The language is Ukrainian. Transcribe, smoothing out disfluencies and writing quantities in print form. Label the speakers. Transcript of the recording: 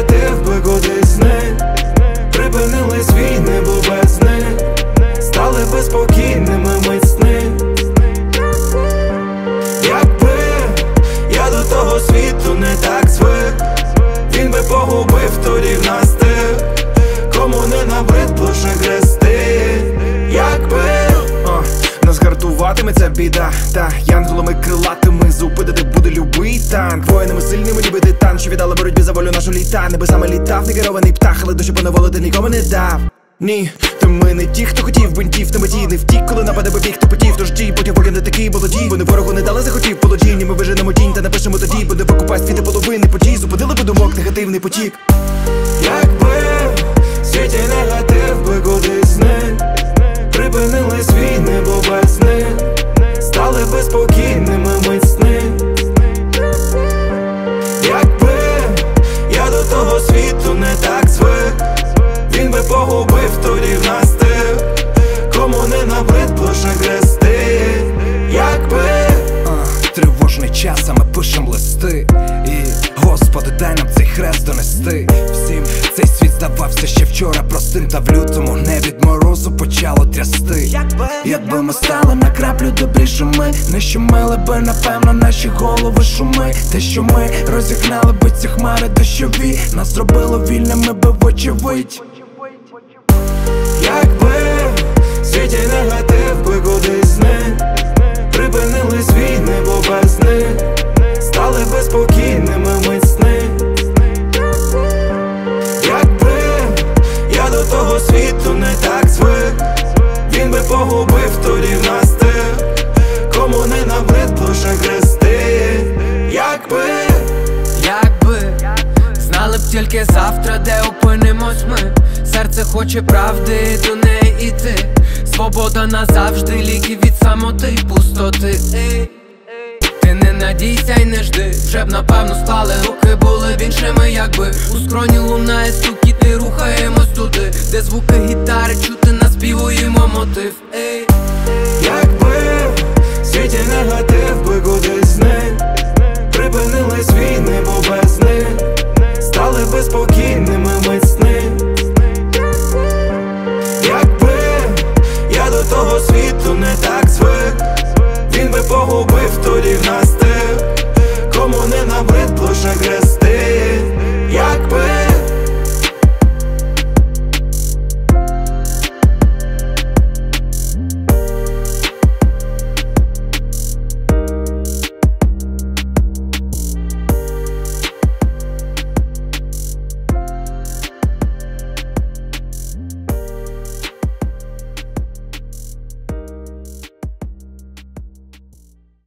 Speaker 1: негатив би кудись зник. Припинились війни, бо без них стали би спокійними мицьни. Якби я до того світу не так звик, він би погубив тоді в нас тих, кому не набридло ще хрести. Якби нас гартуватиме ця біда, та янголами крилатими зупинити буде любий танк. Воїнами сильними ніби титан, що віддали боротьбі за волю нашу літа. Небесами літав некерований птах, але душі поневолити нікому не дав. Ні, то ми не ті, хто хотів бинтів на меті. Не втік, коли нападе побіг, хто потів. Тож ті, потім поки не такий молоді. Вони ворогу не дали, захотів володіння. Ми виженемо тінь та напишемо тоді. Буде покупать світи половини подій. Зупинили би думок негативний потік. Якби в світі негатив би кудись зник. Припинились війни, бо без них стали би спокійними мицьни. Якби я до того світу не так звик, він би погубив тоді в нас тих, кому не набридло ще хрести. Якби
Speaker 2: тривожний час, а ми пишем листи. І, Господи, дай нам цей хрест донести. Всім цей світ здавався ще вчора простим, та в лютому не від морозу почало трясти. Якби ми стали на краплю добрішими, не щемили би, напевно, наші голови шуми. Те, що ми розігнали би ці хмари дощові, нас зробило вільними би вочевидь.
Speaker 1: Якби в світі негатив би кудись зник. Припинились війни, бо без них стали би спокійними мицьни. Якби я до того світу не так звик, він би погубив тоді в нас тих, кому не набридло ще хрести.
Speaker 3: Якби знали б тільки завтра, де опинимось ми. Серце хоче правди, до неї іти. Свобода назавжди, ліки від самоти, пустоти. Ти не надійся й не жди, вже б напевно склали руки, були б іншими, якби у скроні лунає стукіт і рухаємось туди, де звуки гітари чути, наспівуємо мотив.
Speaker 1: Якби в світі негатив би кудись зник. Припинились війни, бо без них стали би спокійними мицьни. Якби я до того світу не так звик, він би погубив тоді в нас тих, кому не набридло ще хрести. Якби